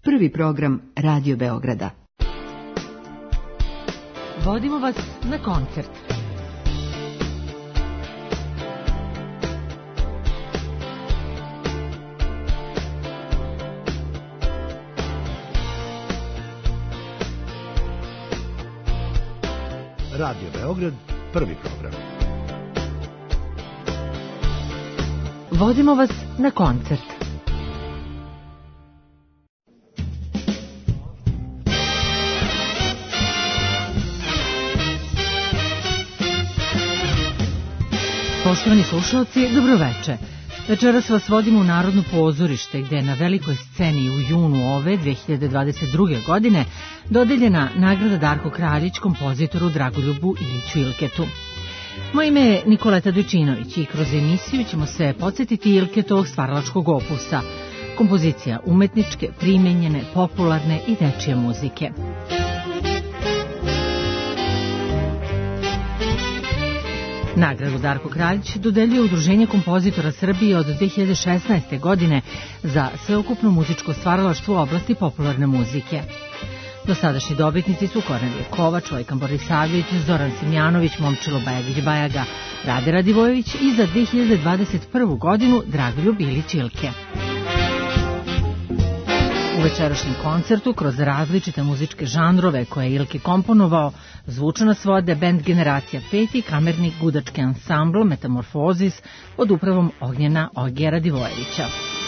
prvi program Radio Beograda. Vodimo vas na koncert. Radio Beograd, prvi program. Vodimo vas na koncert. Poštovani slušalci, dobroveče. Večeras vas vodimo u Narodno pozorište, gde je na velikoj sceni u junu ove 2022. godine dodeljena nagrada Darko Kraljić kompozitoru Dragoljubu Iliću Ilketu. Moje ime je Nikoleta Dojčinović i kroz emisiju ćemo se podsjetiti Ilketovog stvaralačkog opusa, kompozicija umetničke, primenjene, popularne i dečije muzike. Nagradu Darko Kraljić dodeljuje Udruženje kompozitora Srbije od 2016. godine za sveukupno muzičko stvaralaštvo u oblasti popularne muzike. Dosadašnji dobitnici su Kornelije Kovač, Vojkan Borisavljević, Zoran Simjanović, Momčilo Bajagić-Bajaga, Rade Radivojević i za 2021. godinu Dragoljub Ilić Ilke. U večerašnjem koncertu, kroz različite muzičke žanrove koje je Ilke komponovao, zvuče nas vode bend Generacija 5 i kamerni gudački ansambl Metamorfozis pod upravom Ognjena Ogija Radivojevića.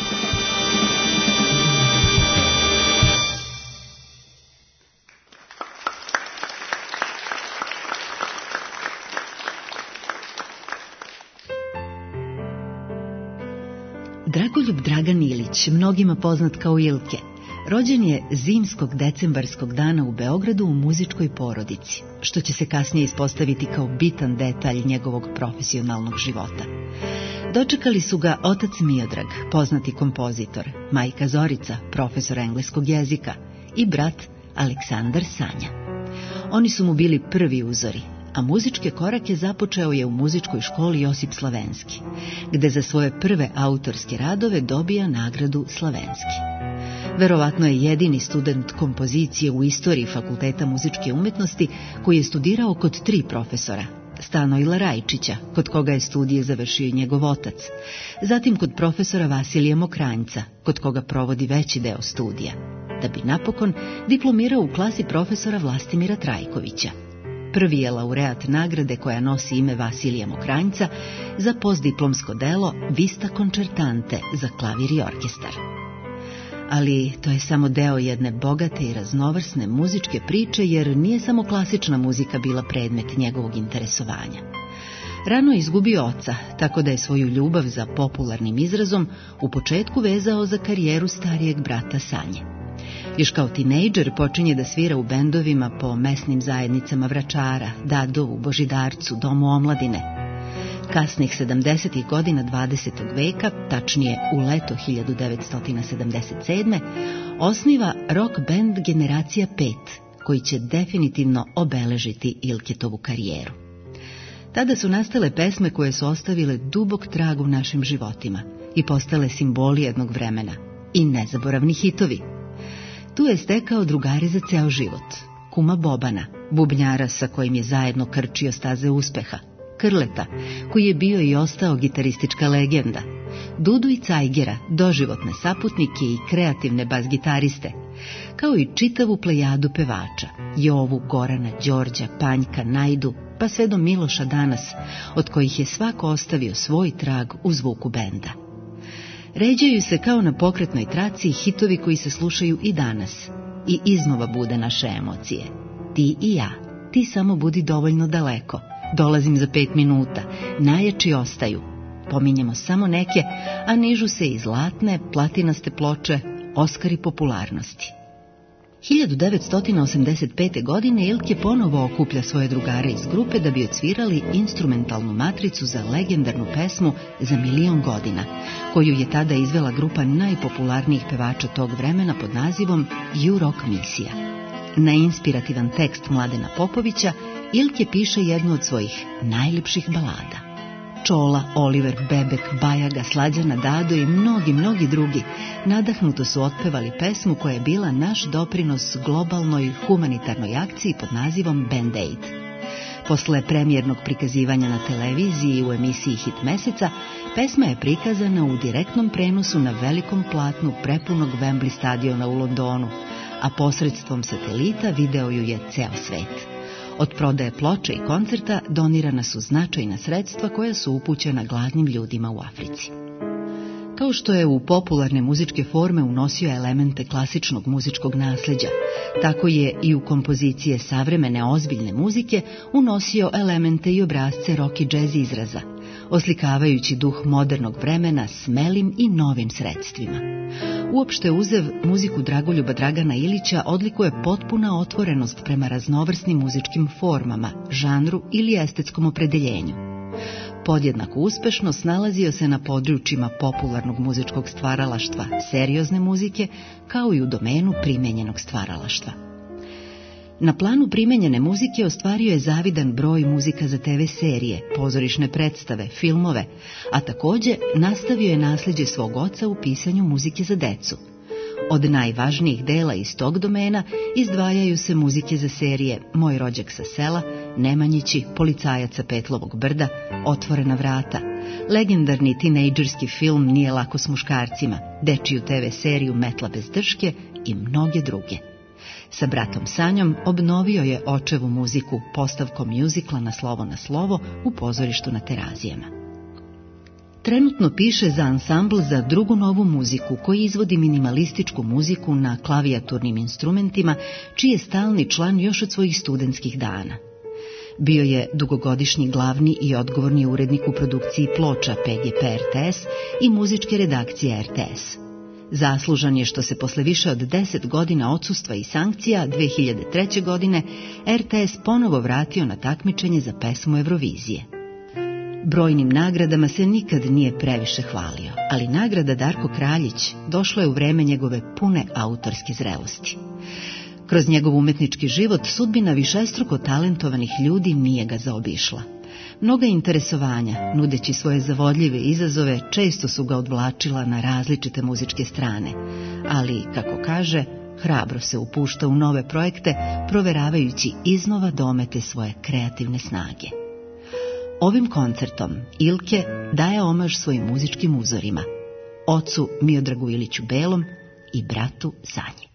Dragoljub Dragan Ilić, mnogima poznat kao Ilke, rođen je zimskog decembarskog dana u Beogradu u muzičkoj porodici, što će se kasnije ispostaviti kao bitan detalj njegovog profesionalnog života. Dočekali su ga otac Miodrag, poznati kompozitor, majka Zorica, profesor engleskog jezika i brat Aleksandar Sanja. Oni su mu bili prvi uzori, a muzičke korake započeo je u muzičkoj školi Josip Slavenski, gde za svoje prve autorske radove dobija nagradu Slavenski. Verovatno je jedini student kompozicije u istoriji Fakulteta muzičke umetnosti koji je studirao kod 3 profesora. Stanojla Rajčića, kod koga je studije završio njegov otac, zatim kod profesora Vasilija Mokranjca, kod koga provodi veći deo studija, da bi napokon diplomirao u klasi profesora Vlastimira Trajkovića. Prvi je laureat nagrade koja nosi ime Vasilija Mokranjca za postdiplomsko delo Vista Concertante za klavir i orkestar. Ali to je samo deo jedne bogate i raznovrsne muzičke priče, jer nije samo klasična muzika bila predmet njegovog interesovanja. Rano je izgubio oca, tako da je svoju ljubav za popularnim izrazom u početku vezao za karijeru starijeg brata Sanje. Još kao tinejdžer počinje da svira u bendovima po mesnim zajednicama Vračara, Dadovu, Božidarcu, Domu omladine. Kasnih 70. godina 20. veka, tačnije u leto 1977. osniva rock band Generacija 5, koji će definitivno obeležiti Ilketovu karijeru. Tada su nastale pesme koje su ostavile dubok trag u našim životima i postale simboli jednog vremena i nezaboravni hitovi. Tu je stekao drugare za ceo život, kuma Bobana, bubnjara sa kojim je zajedno krčio staze uspeha, Krleta, koji je bio i ostao gitaristička legenda, Dudu i Cajgera, doživotne saputnike i kreativne bas-gitariste, kao i čitavu plejadu pevača, Jovu, Gorana, Đorđa, Panjka, Najdu, pa sve do Miloša danas, od kojih je svako ostavio svoj trag u zvuku benda. Ređaju se kao na pokretnoj traci hitovi koji se slušaju i danas i iznova bude naše emocije. Ti i ja, ti samo budi dovoljno daleko, dolazim za 5 minuta, najjači ostaju. Pominjemo samo neke, a nižu se i zlatne, platinaste ploče, Oskari popularnosti. 1985. godine Ilke ponovo okuplja svoje drugare iz grupe da bi odsvirali instrumentalnu matricu za legendarnu pesmu Za milion godina, koju je tada izvela grupa najpopularnijih pevača tog vremena pod nazivom You Rock Misija. Na inspirativan tekst Mladena Popovića Ilke piše jednu od svojih najljepših balada. Čola, Oliver, Bebek, Bajaga, Slađana Dado i mnogi drugi nadahnuto su otpevali pesmu koja je bila naš doprinos globalnoj humanitarnoj akciji pod nazivom Band Aid. Posle premijernog prikazivanja na televiziji u emisiji Hit meseca, pesma je prikazana u direktnom prenosu na velikom platnu prepunog Wembley stadiona u Londonu, a posredstvom satelita video ju je ceo svet. Od prodaje ploče i koncerta donirana su značajna sredstva koja su upućena gladnim ljudima u Africi. Kao što je u popularne muzičke forme unosio elemente klasičnog muzičkog nasleđa, tako je i u kompozicije savremene ozbiljne muzike unosio elemente i obrazce rock i jazz izraza, oslikavajući duh modernog vremena smelim i novim sredstvima. Uopšte uzev, muziku Dragoljuba Dragana Ilića odlikuje potpuna otvorenost prema raznovrsnim muzičkim formama, žanru ili estetskom opredeljenju. Podjednako uspešno snalazio se na područjima popularnog muzičkog stvaralaštva, seriozne muzike, kao i u domenu primenjenog stvaralaštva. Na planu primenjene muzike ostvario je zavidan broj muzika za TV serije, pozorišne predstave, filmove, a takođe nastavio je nasleđe svog oca u pisanju muzike za decu. Od najvažnijih dela iz tog domena izdvajaju se muzike za serije Moj rođak sa sela, Nemanjići, Policajac sa Petlovog brda, Otvorena vrata, legendarni tinejdžerski film Nije lako s muškarcima, dečiju TV seriju Metla bez drške i mnoge druge. Sa bratom Sanjom obnovio je očevu muziku postavkom mjuzikla Na slovo u pozorištu na Terazijama. Trenutno piše za ansambl za drugu novu muziku koji izvodi minimalističku muziku na klavijaturnim instrumentima, čiji je stalni član još od svojih studentskih dana. Bio je dugogodišnji glavni i odgovorni urednik u produkciji ploča PGP RTS i muzičke redakcije RTS. Zaslužan je što se posle više od 10 godina odsustva i sankcija 2003. godine RTS ponovo vratio na takmičenje za pesmu Eurovizije. Brojnim nagradama se nikad nije previše hvalio, ali nagrada Darko Kraljić došla je u vreme njegove pune autorske zrelosti. Kroz njegov umetnički život sudbina višestruko talentovanih ljudi nije ga zaobišla. Mnoga interesovanja, nudeći svoje zavodljive izazove, često su ga odvlačila na različite muzičke strane, ali, kako kaže, hrabro se upušta u nove projekte, proveravajući iznova domete svoje kreativne snage. Ovim koncertom Ilke daje omaž svojim muzičkim uzorima, ocu Miodragu Iliću Belom i bratu Sanji.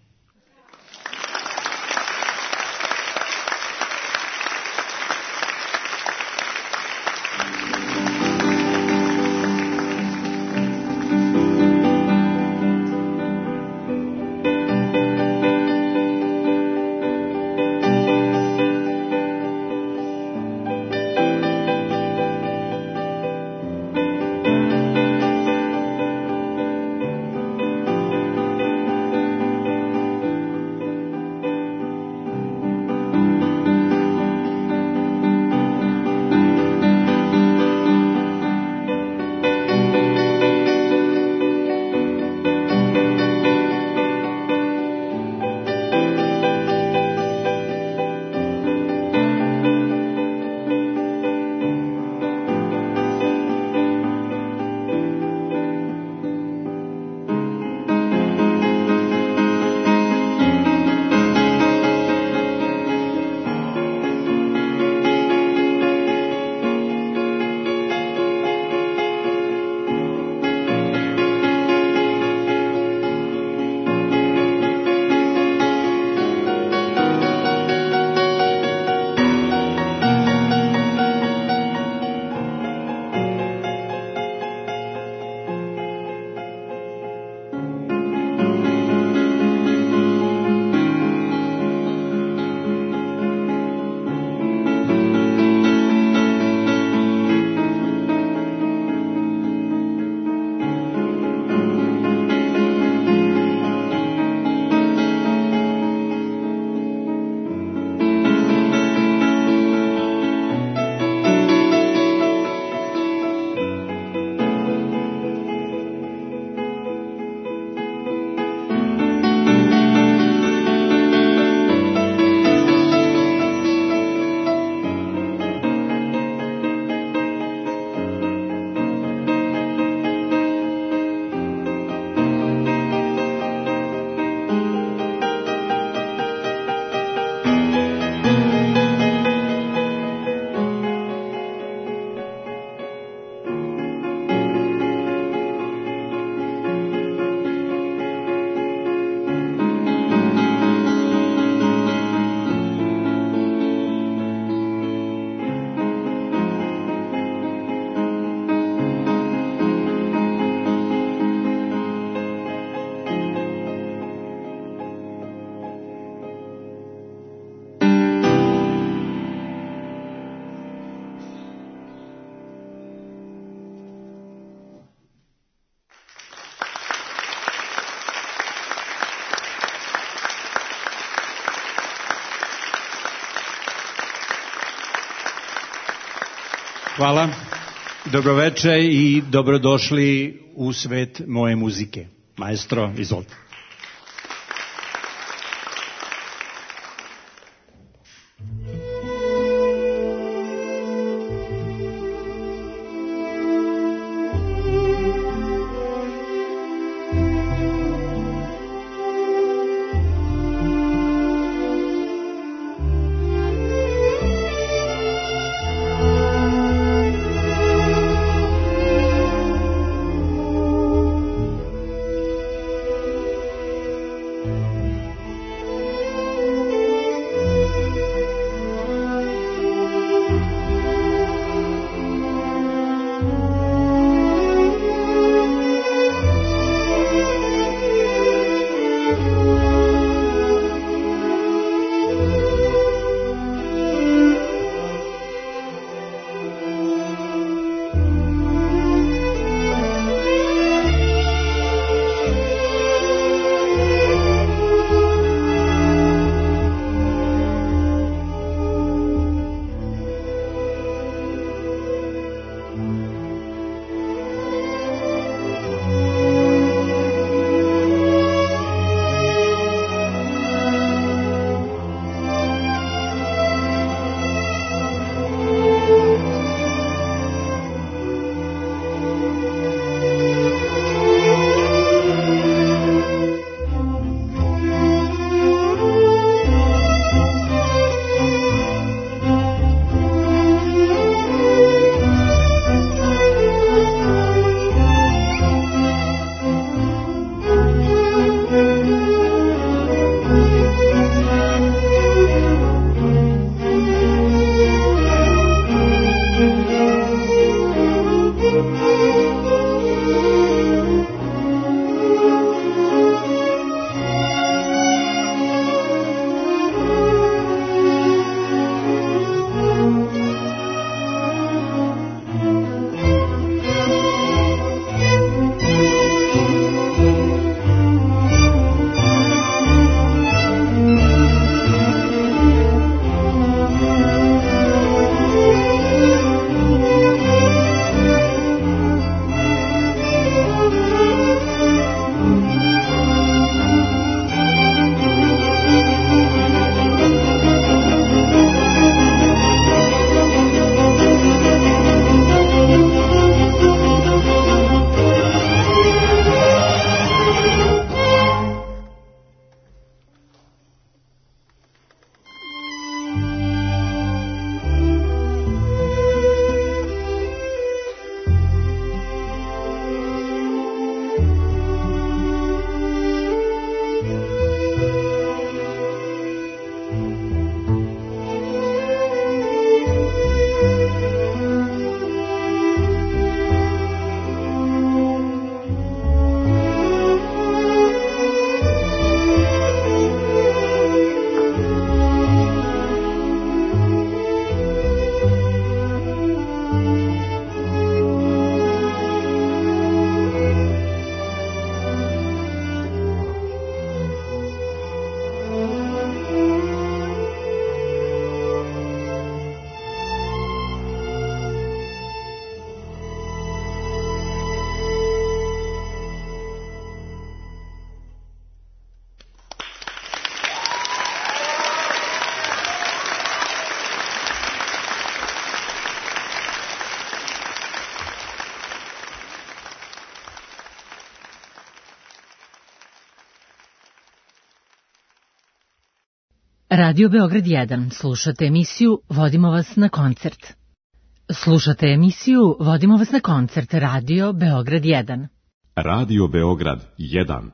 Hvala, dobroveče i dobrodošli u svet moje muzike. Maestro, izvolite. Radio Beograd 1. Slušate emisiju Vodimo vas na koncert. Slušate emisiju Vodimo vas na koncert Radio Beograd 1. Radio Beograd 1.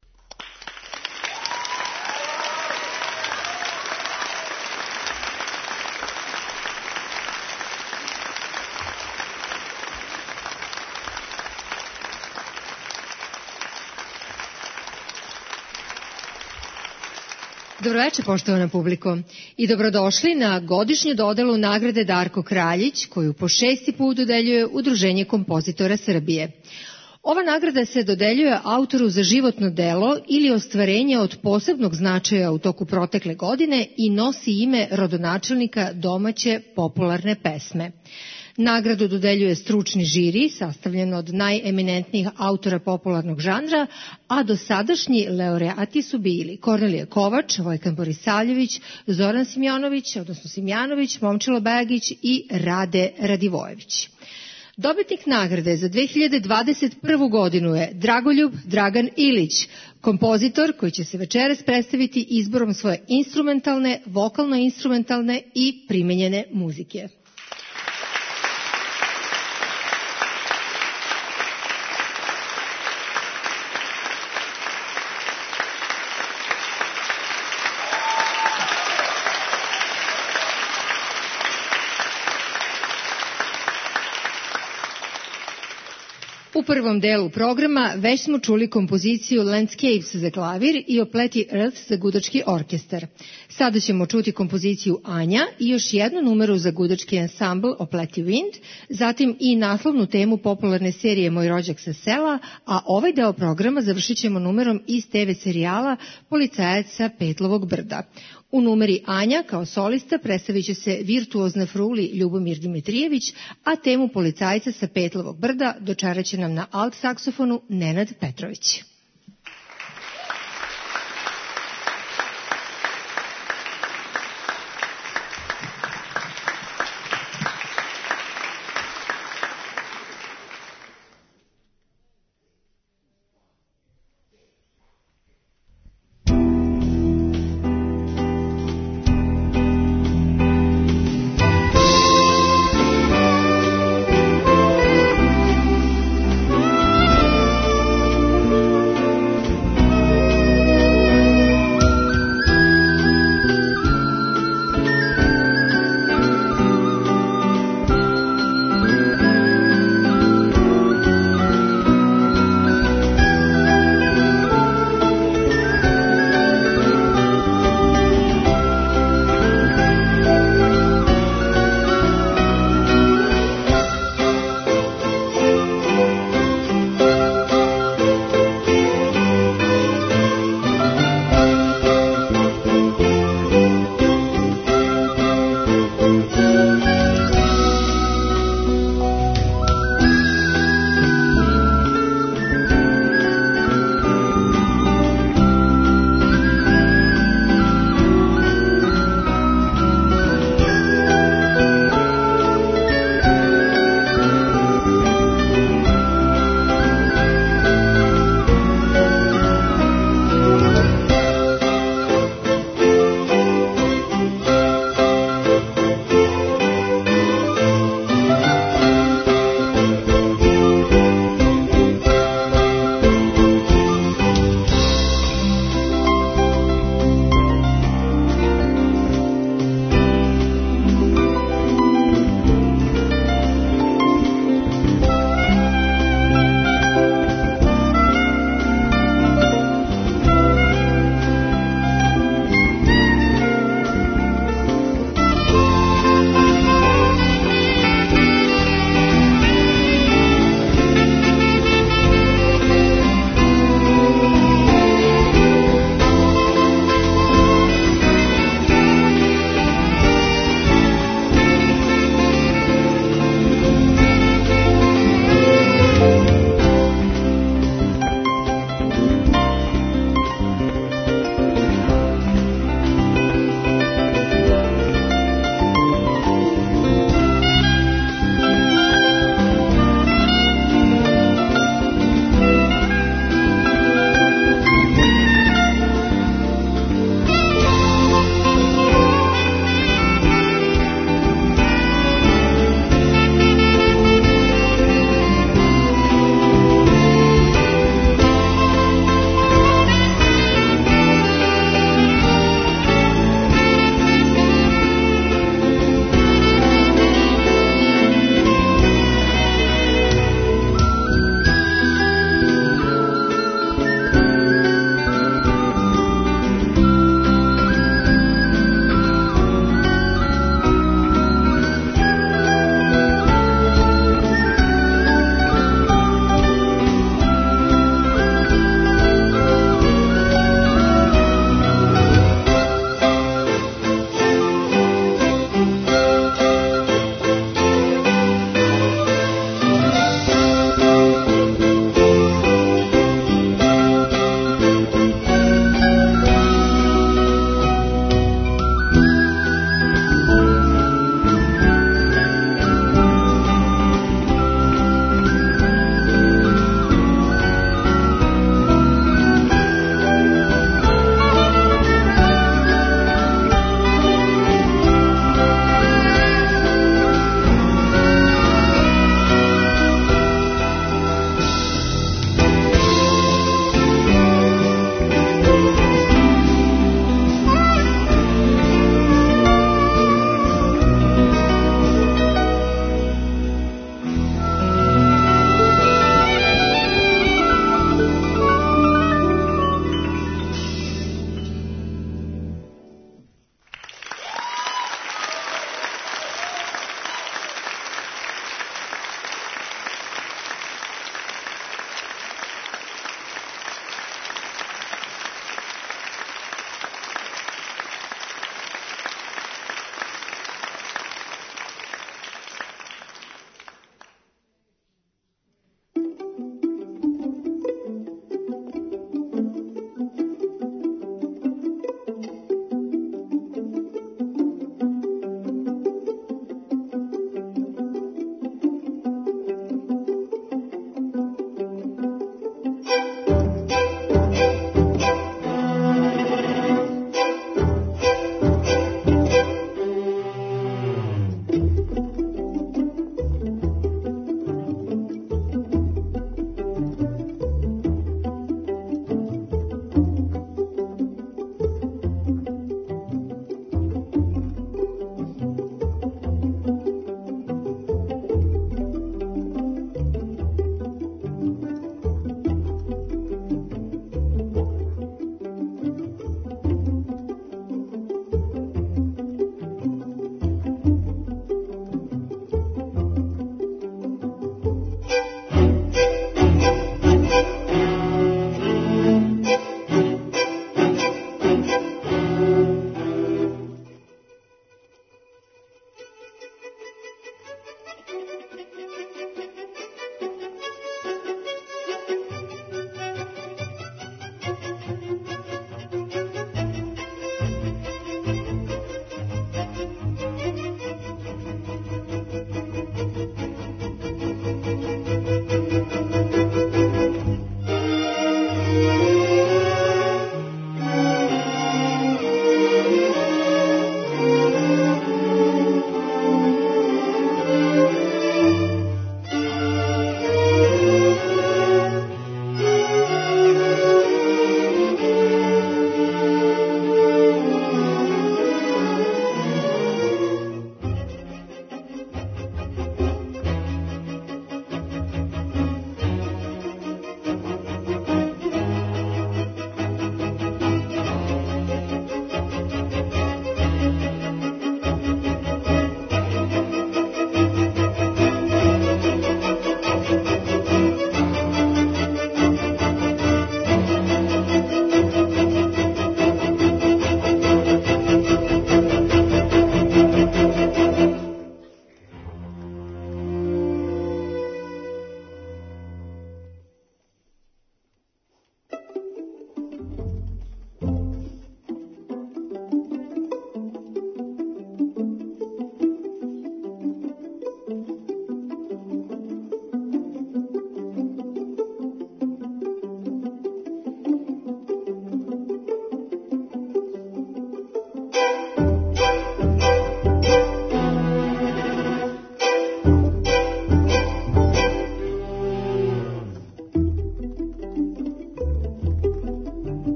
Dobroveče, poštovana publiko, i dobrodošli na godišnju dodelu nagrade Darko Kraljić, koju po 6. put dodeljuje Udruženje kompozitora Srbije. Ova nagrada se dodeljuje autoru za životno delo ili ostvarenje od posebnog značaja u toku protekle godine i nosi ime rodonačelnika domaće popularne pesme. Nagradu dodeljuje stručni žiri, sastavljen od najeminentnijih autora popularnog žanra, a dosadašnji laureati su bili Kornelije Kovač, Vojkan Borisavljević, Zoran Simjanović, Momčilo Begić i Rade Radivojević. Dobitnik nagrade za 2021. godinu je Dragoljub Dragan Ilić, kompozitor koji će se večeras predstaviti izborom svoje instrumentalne, vokalno-instrumentalne i primenjene muzike. U prvom delu programa već smo čuli kompoziciju Landscapes za klavir i Opleti Earth za gudački orkestar. Sada ćemo čuti kompoziciju Anja i još jednu numeru za gudački ansambl Opleti Wind, zatim i naslovnu temu popularne serije Moj rođak sa sela, a ovaj deo programa završit ćemo numerom iz TV serijala Policajac sa Petlovog brda. U numeri Anja kao solista predstavit će se virtuozna fruli Ljubomir Dimitrijević, a temu Policajca sa Petlovog brda dočarat će nam na alt saksofonu Nenad Petrović.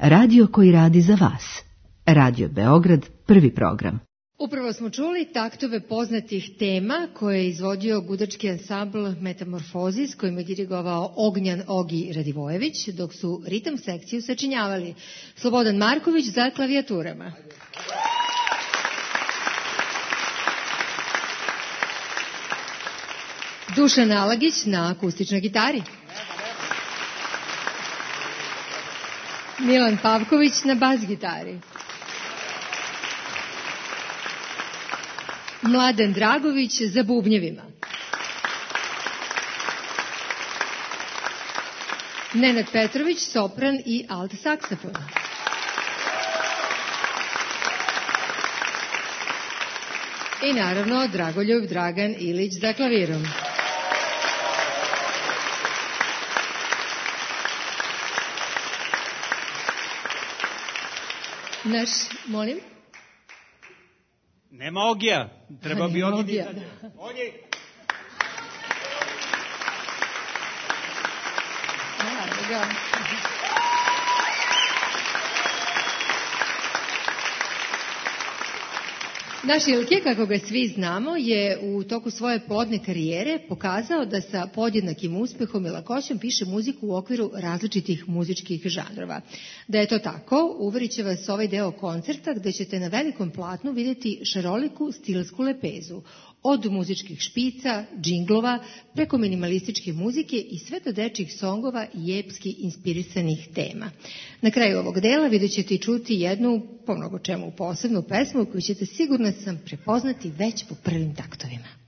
Radio koji radi za vas. Radio Beograd, prvi program. Upravo smo čuli taktove poznatih tema koje je izvodio gudački ansambl Metamorfozis, kojim je dirigovao Ognjan Ogi Radivojević, dok su ritam sekciju sačinjavali Slobodan Marković za klavijaturama. Dušan Alagić na akustičnoj gitari. Milan Pavković na bas gitari. Mladen Dragović za bubnjevima. Nenad Petrović, sopran i alt saksofon. I naravno Dragoljub Dragan Ilić za klavirom. Naš, molim? Nema Ogija, treba bi Ogi. Ogi! Naš Ilke, kako ga svi znamo, je u toku svoje plodne karijere pokazao da sa podjednakim uspehom i lakoćom piše muziku u okviru različitih muzičkih žanrova. Da je to tako, uverit će vas ovaj deo koncerta gde ćete na velikom platnu vidjeti šaroliku stilsku lepezu. Od muzičkih špica, džinglova, preko minimalističke muzike i sve do dečjih songova i epski inspirisanih tema. Na kraju ovog dela vidjet ćete i čuti jednu, po mnogo čemu posebnu pesmu koju ćete, sigurna sam, prepoznati već po prvim taktovima.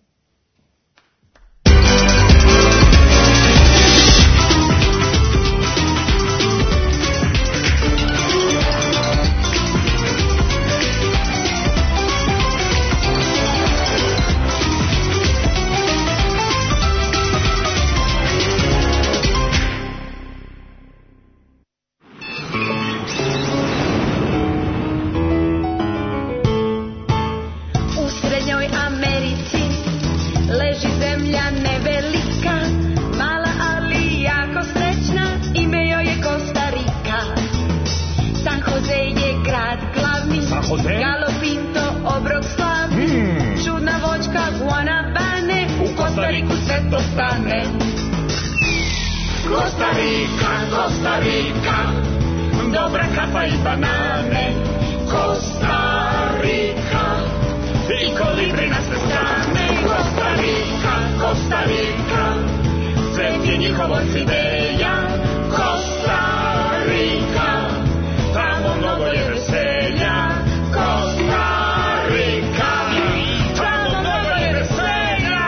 Costa Rica, dobra kapa i banane. Costa Rica, i kolibri na sve strane. Costa Rica, svet je njihov orhideja. Costa Rica, tamo mnogo je veselja. Costa Rica, tamo mnogo je veselja.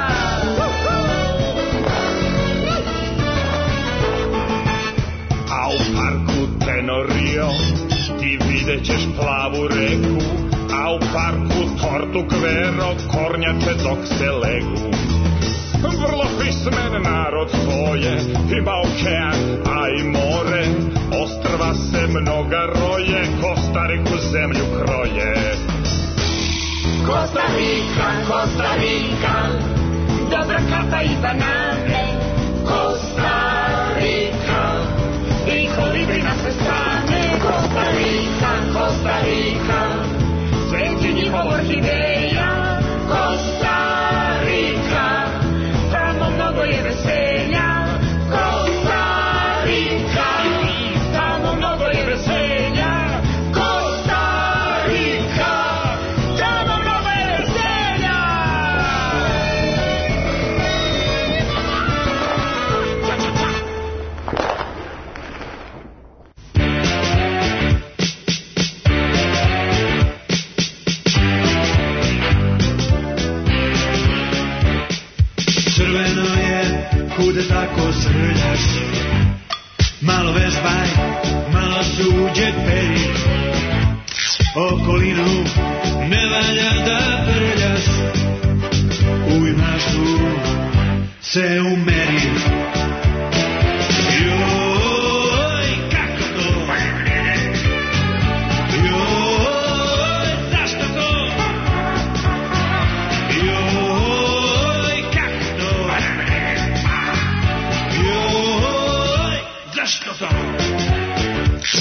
A u parku Tenorio ti vidjet ćeš plavu reku, a u parku Tortu Quero kornjače dok se legu. Vrlo pismen narod to je, ima okean, a i more. Ostrva se mnoga roje, Costa Riku zemlju kroje. Costa Rica, dobra kapa i banane. Costa Rica, i kolibri na sve strane. Costa Rica, svet je njihov orhideja. Costa Rica, tamo mnogo je veselja. Costa Rica, tamo mnogo je veselja. Costa Rica, tamo mnogo je veselja. Crveno je, kude tako srljaš, malo vežbaj, malo suđe peri, okolinu ne valja da prljaš, u imašu se umeri. Joj, kako to? Joj, zašto to? Joj, kako to? Joj, zašto to?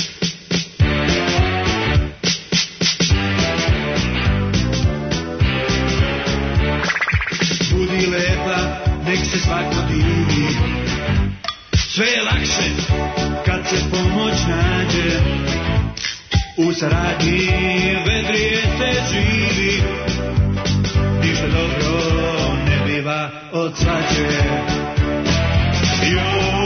lepa, nek se svako divi. Sve je lakše kad se pomoć nađe, u saradnji vedrije se živi. Ništa dobro ne biva od svađe. Joj,